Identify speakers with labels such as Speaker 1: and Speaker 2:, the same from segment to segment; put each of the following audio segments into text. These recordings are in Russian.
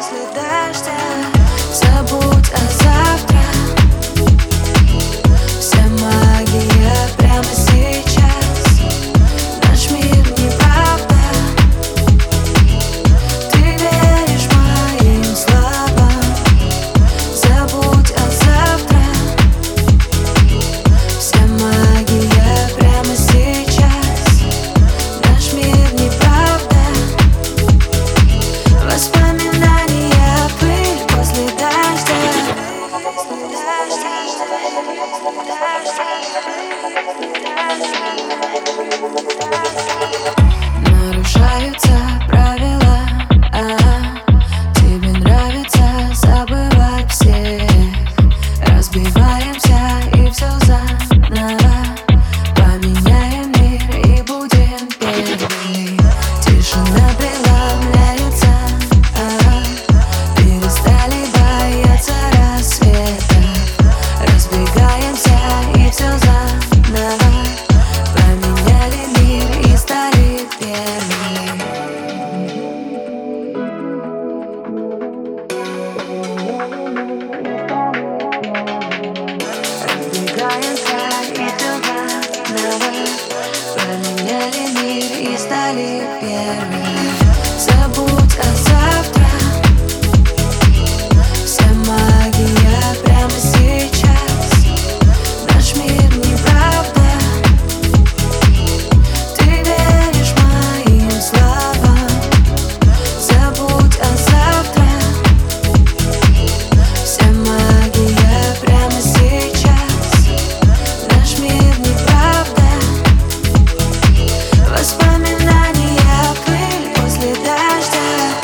Speaker 1: после дождя. Забудь о завтра. Вся магия прямо сейчас. Наш мир неправда. Ты веришь моим словам. Забудь о завтра. Вся магия прямо сейчас. Наш мир неправда. Воспоминания, пыль после дождя. Нарушаются правила, тебе нравится забывать всех. Разбиваемся и все заново. Поменяем мир и будем первыми. Тишина преломляется, перестали бояться рассвета. Разбегаемся и все заново. Поменяли мир и стали первыми. Разбегаемся и все заново. Поменяли мир и стали первыми. Забудь о завтра. Вся магия прямо сейчас. Наш мир неправда. Ты веришь моим словам. Забудь о завтра. Вся магия прямо сейчас. Наш мир неправда. Воспоминания, пыль после дождя.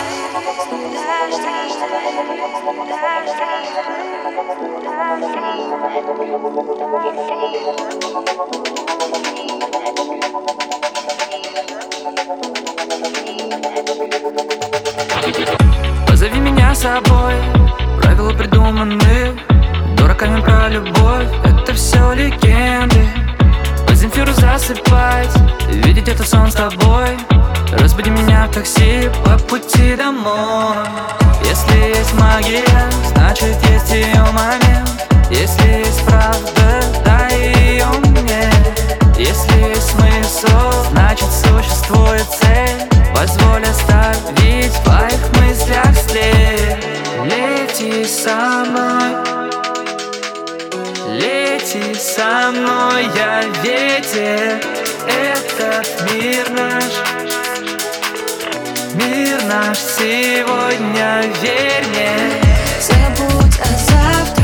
Speaker 2: Позови меня с собой. Правила придуманы дураками про любовь. Это все легенды. По Земфиру засыпать, видеть это сон с тобой. Разбуди меня в такси по пути домой. Если есть магия, значит есть ее момент. Если есть правда, дай ее мне. Если есть смысл, значит существует цель. Позволь оставить в твоих мыслях след. Лети со мной, лети со мной, я ветер. Этот мир наш сегодня, верь мне.
Speaker 1: Забудь о завтра.